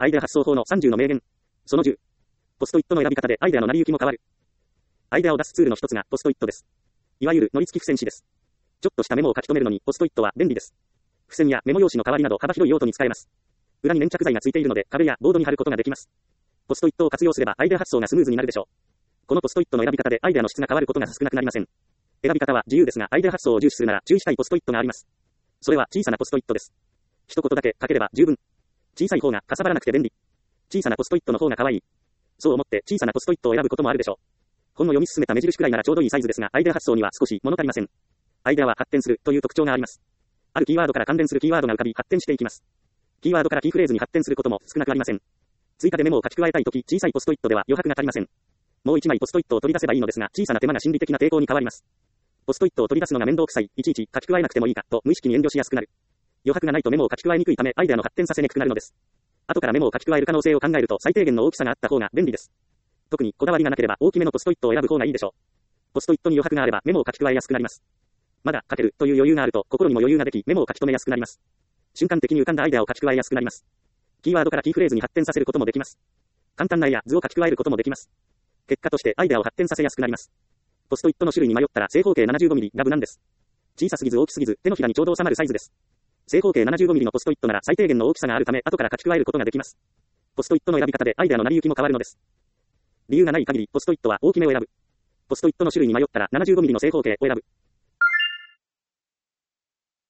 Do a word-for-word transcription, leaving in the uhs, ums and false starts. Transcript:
アイデア発想法のさんじゅうの名言。そのじゅう。ポストイットの選び方でアイデアの成り行きも変わる。アイデアを出すツールの一つがポストイットです。いわゆる乗り付き付箋紙です。ちょっとしたメモを書き留めるのにポストイットは便利です。付箋やメモ用紙の代わりなど幅広い用途に使えます。裏に粘着剤がついているので壁やボードに貼ることができます。ポストイットを活用すればアイデア発想がスムーズになるでしょう。このポストイットの選び方でアイデアの質が変わることが少なくなりません。選び方は自由ですがアイデア発想を重視するなら注意したいポストイットがあります。それは小さなポストイットです。一言だけ書ければ十分。小さい方がかさばらなくて便利。小さなポストイットの方が可愛い。そう思って小さなポストイットを選ぶこともあるでしょう。本の読み進めた目印くらいならちょうどいいサイズですが、アイデア発想には少し物足りません。アイデアは発展するという特徴があります。あるキーワードから関連するキーワードが浮かび発展していきます。キーワードからキーフレーズに発展することも少なくありません。追加でメモを書き加えたいとき、小さいポストイットでは余白が足りません。もう一枚ポストイットを取り出せばいいのですが、小さな手間が心理的な抵抗に変わります。ポストイットを取り出すのが面倒くさい、いちいち書き加えなくてもいいかと無意識に遠慮しやすくなる。余白がないとメモを書き加えにくいため、アイデアの発展させにくくなるのです。後からメモを書き加える可能性を考えると最低限の大きさがあった方が便利です。特にこだわりがなければ大きめのポストイットを選ぶ方がいいでしょう。ポストイットに余白があればメモを書き加えやすくなります。まだ書けるという余裕があると心にも余裕ができメモを書き留めやすくなります。瞬間的に浮かんだアイデアを書き加えやすくなります。キーワードからキーフレーズに発展させることもできます。簡単な絵や図を書き加えることもできます。結果としてアイデアを発展させやすくなります。ポストイットの種類に迷ったら正方形 ななじゅうごミリ が無難です。小さすぎず大きすぎず手のひらにちょうど収まるサイズです。正方形 ななじゅうごミリ のポストイットなら最低限の大きさがあるため後から書き加えることができます。ポストイットの選び方でアイデアの成り行きも変わるのです。理由がない限りポストイットは大きめを選ぶ。ポストイットの種類に迷ったら ななじゅうごミリ の正方形を選ぶ。